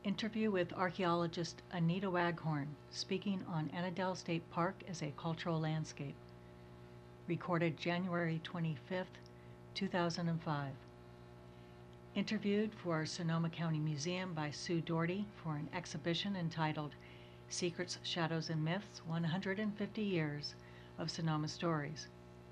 Interview with archaeologist Anita Waghorn, speaking on Annandale State Park as a cultural landscape. Recorded January 25th, 2005. Interviewed for Sonoma County Museum by Sue Doherty for an exhibition entitled Secrets, Shadows, and Myths, 150 Years of Sonoma Stories.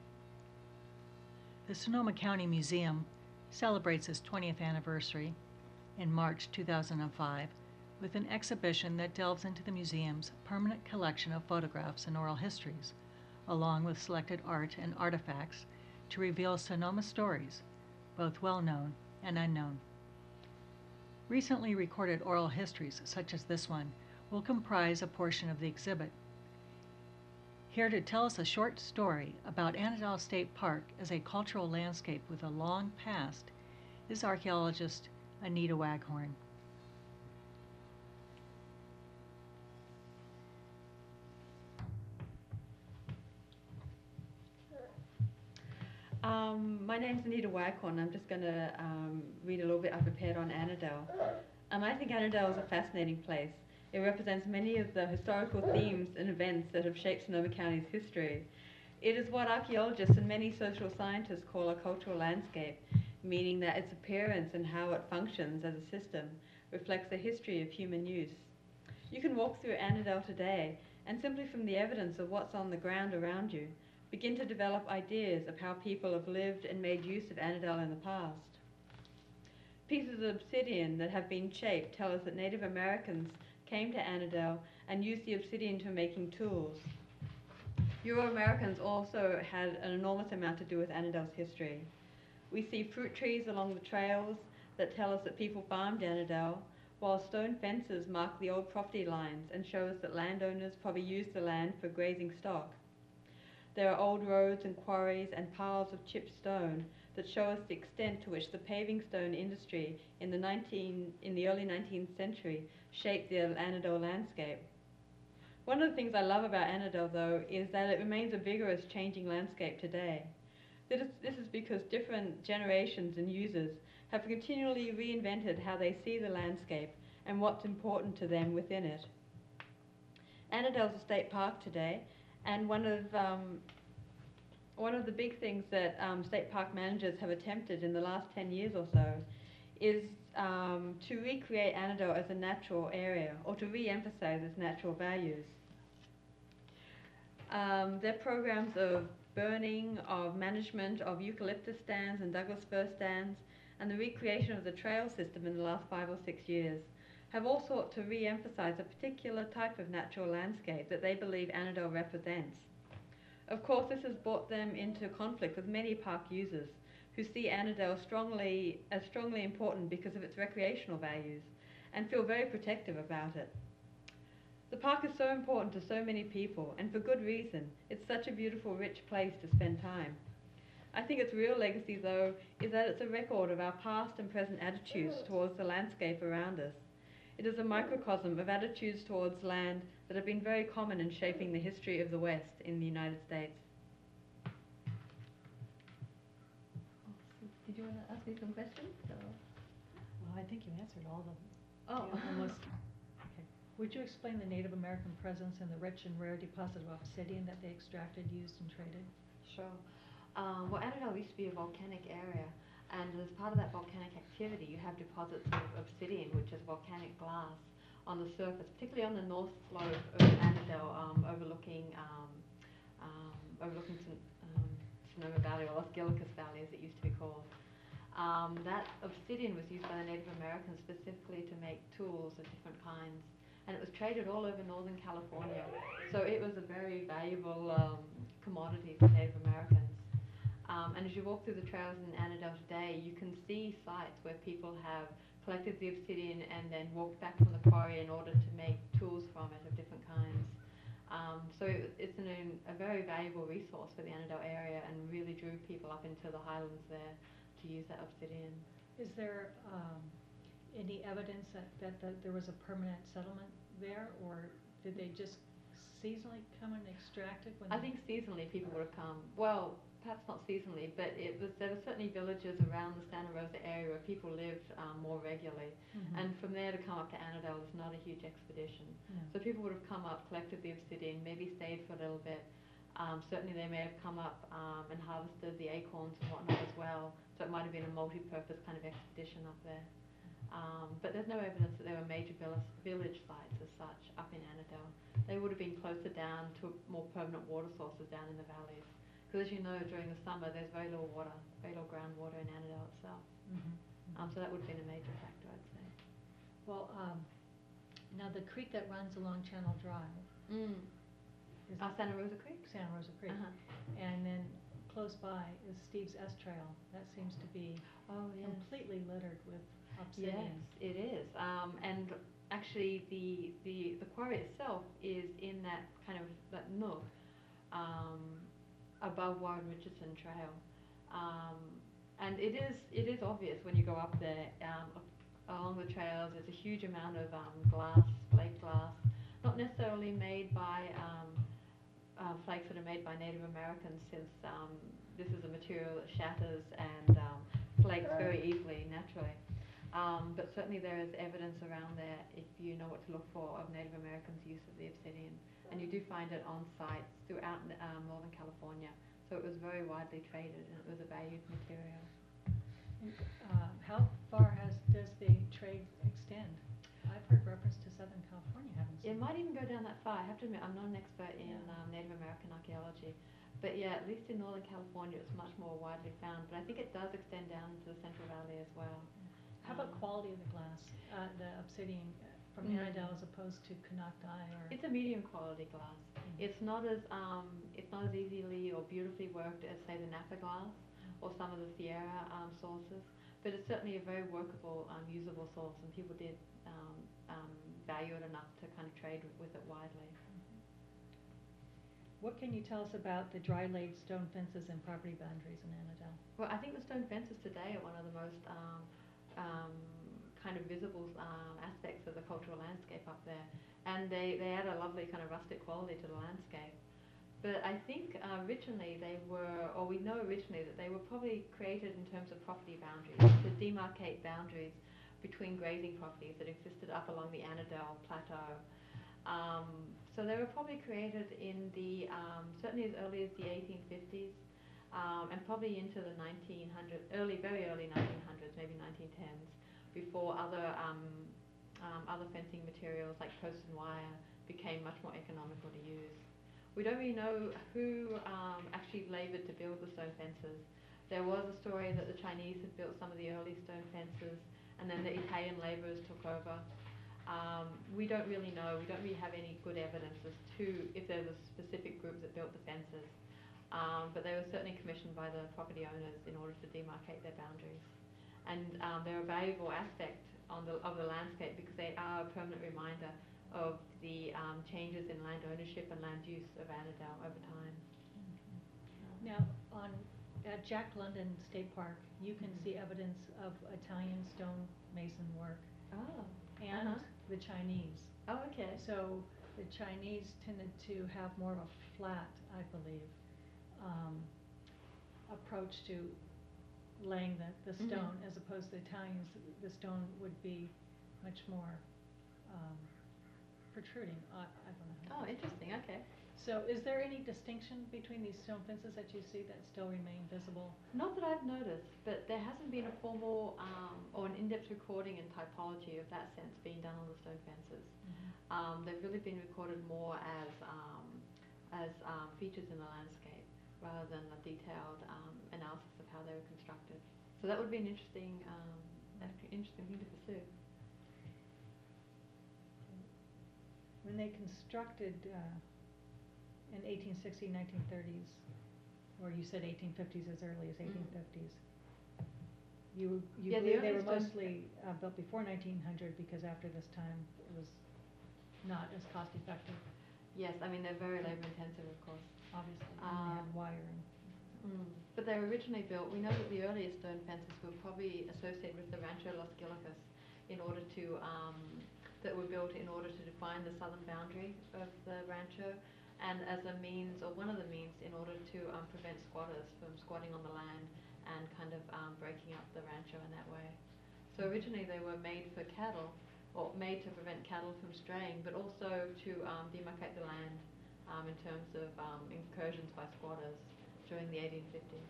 The Sonoma County Museum celebrates its 20th anniversary in March 2005 with an exhibition that delves into the museum's permanent collection of photographs and oral histories, along with selected art and artifacts to reveal Sonoma stories, both well-known and unknown. Recently recorded oral histories, such as this one, will comprise a portion of the exhibit. Here to tell us a short story about Annandale State Park as a cultural landscape with a long past is archaeologist Anita Waghorn. My name's Anita Waghorn. I'm just going to read a little bit I prepared on Annandale. I think Annandale is a fascinating place. It represents many of the historical themes and events that have shaped Sonoma County's history. It is what archaeologists and many social scientists call a cultural landscape, meaning that its appearance and how it functions as a system reflects the history of human use. You can walk through Annandale today and simply from the evidence of what's on the ground around you, begin to develop ideas of how people have lived and made use of Annandale in the past. Pieces of obsidian that have been shaped tell us that Native Americans came to Annandale and used the obsidian for making tools. Euro-Americans also had an enormous amount to do with Annandale's history. We see fruit trees along the trails that tell us that people farmed Annandale, while stone fences mark the old property lines and show us that landowners probably used the land for grazing stock. There are old roads and quarries and piles of chipped stone that show us the extent to which the paving stone industry in the early 19th century shaped the Annandale landscape. One of the things I love about Annandale, though, is that it remains a vigorous, changing landscape today. This is because different generations and users have continually reinvented how they see the landscape and what's important to them within it. Annandale's a state park today, and one of the big things that state park managers have attempted in the last 10 years or so is to recreate Annandale as a natural area, or to re-emphasize its natural values. There are programs of burning, of management of eucalyptus stands and Douglas fir stands, and the recreation of the trail system in the last 5 or 6 years have all sought to re-emphasize a particular type of natural landscape that they believe Annandale represents. Of course, this has brought them into conflict with many park users who see Annandale as strongly important because of its recreational values and feel very protective about it. The park is so important to so many people, and for good reason. It's such a beautiful, rich place to spend time. I think its real legacy, though, is that it's a record of our past and present attitudes towards the landscape around us. It is a microcosm of attitudes towards land that have been very common in shaping the history of the West in the United States. Did you want to ask me some questions? Well, I think you answered all of them. Oh. Almost. Okay. Would you explain the Native American presence in the rich and rare deposit of obsidian that they extracted, used, and traded? Sure. Well, Annandale used to be a volcanic area, and as part of that volcanic activity, you have deposits of obsidian, which is volcanic glass, on the surface, particularly on the north slope of Annandale, overlooking Sonoma Valley, or Los Gillicus Valley, as it used to be called. That obsidian was used by the Native Americans specifically to make tools of different kinds, and it was traded all over northern California. So it was a very valuable commodity for Native Americans. And as you walk through the trails in Annandale today, you can see sites where people have collected the obsidian and then walked back from the quarry in order to make tools from it of different kinds. So it's a very valuable resource for the Annandale area, and really drew people up into the highlands there to use that obsidian. Is there any evidence that there was a permanent settlement there, or did they just seasonally come and extract it? I think seasonally people would have come. Well, perhaps not seasonally, but there were certainly villages around the Santa Rosa area where people lived more regularly. And from there to come up to Annandale is not a huge expedition. No. So people would have come up, collected the obsidian, maybe stayed for a little bit. Certainly they may have come up and harvested the acorns and whatnot as well. So it might have been a multi-purpose kind of expedition up there. But there's no evidence that there were major village sites as such up in Annandale. They would have been closer down to more permanent water sources down in the valleys. Because as you know, during the summer there's very little water, very little groundwater in Annandale itself. So that would have been a major factor, I'd say. Well, now the creek that runs along Channel Drive is Santa Rosa Creek? Santa Rosa Creek. And then close by is Steve's S Trail. That seems to be completely littered with obsidian. Yes, it is. And actually the quarry itself is in that kind of that nook above Warren Richardson Trail. And it is obvious when you go up there along the trails. There's a huge amount of glass, flake glass, not necessarily made by flakes that are made by Native Americans, since this is a material that shatters and flakes very easily naturally. But certainly there is evidence around there, if you know what to look for, of Native Americans' use of the obsidian. And you do find it on sites throughout Northern California. So it was very widely traded and it was a valued material. How far does the trade extend? I've heard reference to Southern California, haven't you? It might even go down that far. I have to admit, I'm not an expert in Native American archaeology. But yeah, at least in Northern California it's much more widely found. But I think it does extend down into the Central Valley as well. How about quality of the glass, the obsidian from Annandale as opposed to Konocti? It's a medium quality glass. It's not as easily or beautifully worked as, say, the Napa glass or some of the Sierra sources, but it's certainly a very workable, usable source, and people did value it enough to kind of trade with it widely. What can you tell us about the dry laid stone fences and property boundaries in Annandale? Well, I think the stone fences today are one of the most kind of visible aspects of the cultural landscape up there, and they add a lovely kind of rustic quality to the landscape. But I think originally we know originally that they were probably created in terms of property boundaries, to demarcate boundaries between grazing properties that existed up along the Annandale Plateau. So they were probably created in the certainly as early as the 1850s, and probably into the 1900s, very early 1900s, maybe 1910s, before other fencing materials like post and wire became much more economical to use. We don't really know who actually laboured to build the stone fences. There was a story that the Chinese had built some of the early stone fences, and then the Italian labourers took over. We don't really know. We don't really have any good evidence as to if there was a specific group that built the fences. But they were certainly commissioned by the property owners in order to demarcate their boundaries. And they're a valuable aspect of the landscape because they are a permanent reminder of the changes in land ownership and land use of Annandale over time. Now, at Jack London State Park, you can see evidence of Italian stone mason work and the Chinese. Oh, okay. So the Chinese tended to have more of a flat, I believe, approach to laying the stone, as opposed to the Italians. The stone would be much more protruding. I don't know. Oh, interesting. Okay. So is there any distinction between these stone fences that you see that still remain visible? Not that I've noticed, but there hasn't been a formal or an in-depth recording and typology of that sense being done on the stone fences. They've really been recorded more as features in the landscape rather than a detailed analysis of how they were constructed. So that would be an interesting thing to pursue. When they constructed in 1860s, 1930s, or you said 1850s, as early as 1850s, you believe they were mostly built before 1900 because after this time it was not as cost effective? Yes, I mean they're very labor intensive, of course. Obviously, and they had wiring. But they were originally built, we know that the earliest stone fences were probably associated with the Rancho Los Gillicas that were built in order to define the southern boundary of the rancho, and as a means, or one of the means, in order to prevent squatters from squatting on the land and kind of breaking up the rancho in that way. So originally they were made for cattle, or made to prevent cattle from straying, but also to demarcate the land in terms of incursions by squatters during the 1850s.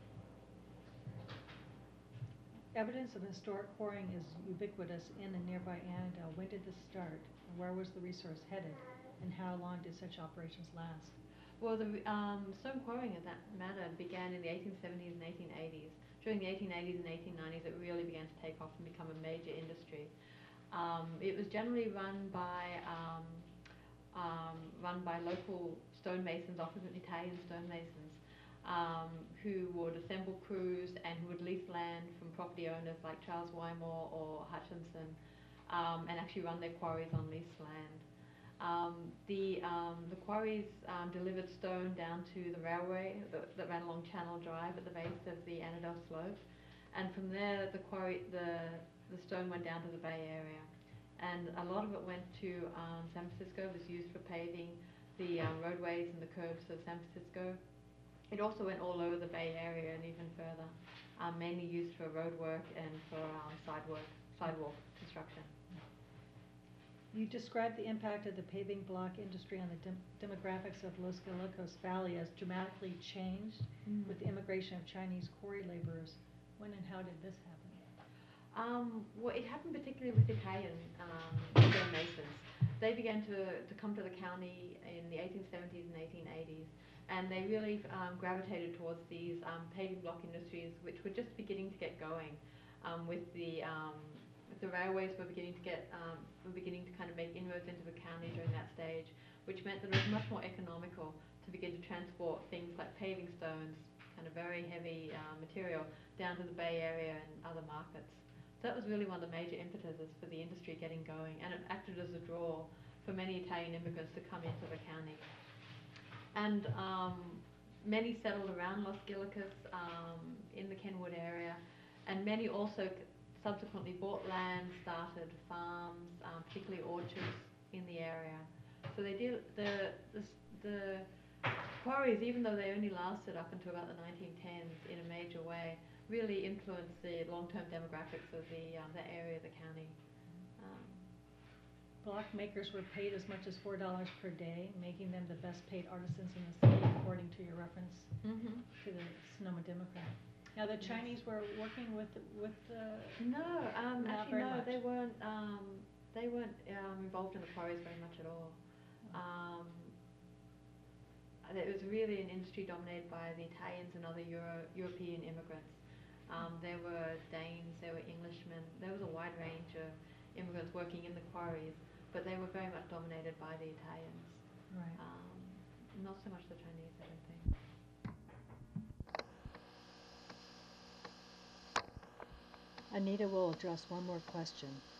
Evidence of historic quarrying is ubiquitous in and nearby Annandale. When did this start? Where was the resource headed? And how long did such operations last? Well, the stone quarrying, at that matter, began in the 1870s and 1880s. During the 1880s and 1890s, it really began to take off and become a major industry. It was generally run by local stonemasons, often Italian stonemasons, who would assemble crews and who would lease land from property owners like Charles Wymore or Hutchinson, and actually run their quarries on leased land. The quarries delivered stone down to the railway that ran along Channel Drive at the base of the Annandale Slope, and from there the stone went down to the Bay Area, and a lot of it went to San Francisco. It was used for paving the roadways and the curbs of San Francisco. It also went all over the Bay Area and even further, mainly used for road work and for sidewalk construction. You described the impact of the paving block industry on the demographics of Los Galicos Valley as dramatically changed with the immigration of Chinese quarry laborers. When and how did this happen? Well, it happened particularly with Italian stonemasons. They began to come to the county in the 1870s and 1880s, and they really gravitated towards these paving block industries, which were just beginning to get going. With the railways were beginning to kind of make inroads into the county during that stage, which meant that it was much more economical to begin to transport things like paving stones, kind of very heavy material, down to the Bay Area and other markets. So that was really one of the major impetuses for the industry getting going, and it acted as a draw for many Italian immigrants to come into the county. And many settled around Los Galicos in the Kenwood area, and many also subsequently bought land, started farms, particularly orchards in the area. So they did the quarries, even though they only lasted up until about the 1910s in a major way, really influenced the long-term demographics of the area of the county. Block makers were paid as much as $4 per day, making them the best paid artisans in the city, according to your reference to the Sonoma Democrat. Now the Chinese were working with No, actually no, much. they weren't involved in the quarries very much at all. It was really an industry dominated by the Italians and other European immigrants. There were Danes, there were Englishmen, there was a wide range of immigrants working in the quarries, but they were very much dominated by the Italians. Right. Not so much the Chinese, I don't think. Anita will address one more question.